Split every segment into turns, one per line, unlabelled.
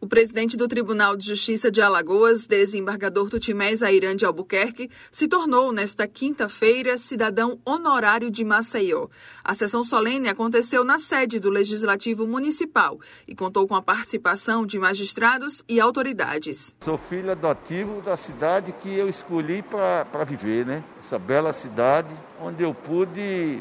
O presidente do Tribunal de Justiça de Alagoas, desembargador Tutimés Ayran de Albuquerque, se tornou, nesta quinta-feira, cidadão honorário de Maceió. A sessão solene aconteceu na sede do Legislativo Municipal e contou com a participação de magistrados e autoridades.
Sou filho adotivo da cidade que eu escolhi para viver, né? Essa bela cidade onde eu pude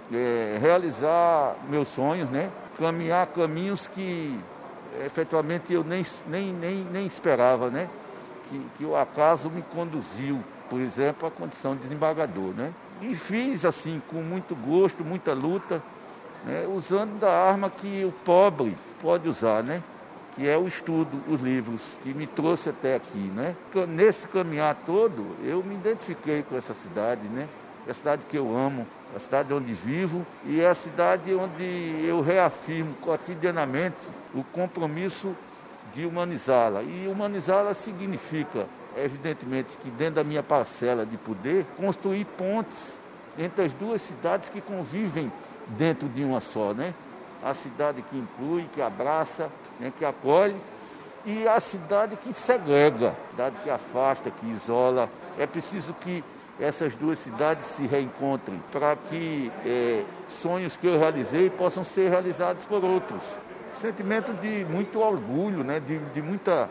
realizar meus sonhos, né? Caminhar caminhos que efetivamente eu nem esperava, né? Que o acaso me conduziu, por exemplo, à condição de desembargador, né? E fiz assim com muito gosto, muita luta, né? Usando da arma que o pobre pode usar, né? Que é o estudo, os livros, que me trouxe até aqui, né? Nesse caminhar todo, eu me identifiquei com essa cidade, né? É a cidade que eu amo, a cidade onde vivo e é a cidade onde eu reafirmo cotidianamente o compromisso de humanizá-la. E humanizá-la significa, evidentemente, que dentro da minha parcela de poder, construir pontes entre as duas cidades que convivem dentro de uma só, né? A cidade que inclui, que abraça, né, que acolhe, e a cidade que segrega, a cidade que afasta, que isola. É preciso que essas duas cidades se reencontrem para que sonhos que eu realizei possam ser realizados por outros. Sentimento de muito orgulho, né, de muita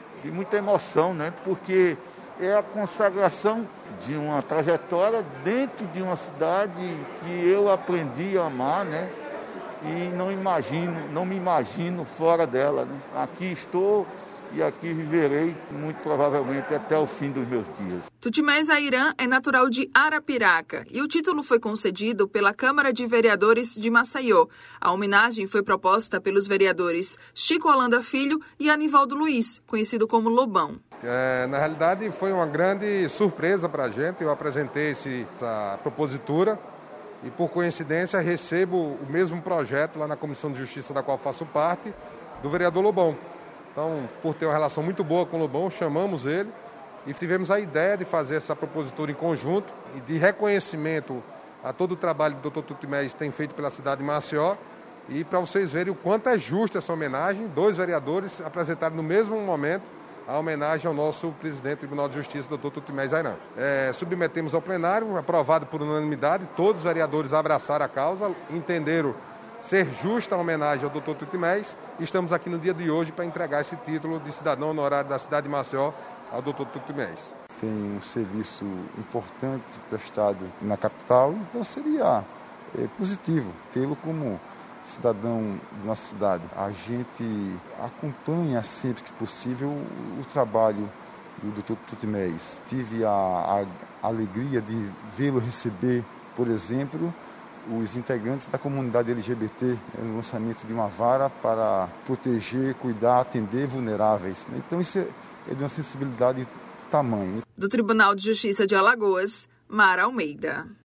emoção, né, porque é a consagração de uma trajetória dentro de uma cidade que eu aprendi a amar, né? E não me imagino fora dela, né? Aqui estou e aqui viverei muito provavelmente até o fim dos meus dias.
Tutimés Ayran é natural de Arapiraca e o título foi concedido pela Câmara de Vereadores de Maceió. A homenagem foi proposta pelos vereadores Chico Holanda Filho e Anivaldo Luiz, conhecido como Lobão.
Na realidade foi uma grande surpresa para a gente. Eu apresentei essa propositura e, por coincidência, recebo o mesmo projeto lá na Comissão de Justiça, da qual faço parte, do vereador Lobão. Então, por ter uma relação muito boa com o Lobão, chamamos ele e tivemos a ideia de fazer essa propositura em conjunto e de reconhecimento a todo o trabalho que o Dr. Tutimés tem feito pela cidade de Maceió. E para vocês verem o quanto é justa essa homenagem, 2 vereadores apresentaram no mesmo momento a homenagem ao nosso presidente do Tribunal de Justiça, Dr. Tutimés Ayran. Submetemos ao plenário, aprovado por unanimidade, todos os vereadores abraçaram a causa, entenderam ser justa a homenagem ao Dr. Tutimés. Estamos aqui no dia de hoje para entregar esse título de cidadão honorário da cidade de Maceió ao Dr. Tutimés.
Tem um serviço importante prestado na capital, então seria positivo tê-lo como cidadão de nossa cidade. A gente acompanha sempre que possível o trabalho do Dr. Tutimés. Tive a alegria de vê-lo receber, por exemplo, os integrantes da comunidade LGBT no lançamento de uma vara para proteger, cuidar, atender vulneráveis. Então isso é de uma sensibilidade tamanha.
Do Tribunal de Justiça de Alagoas, Mara Almeida.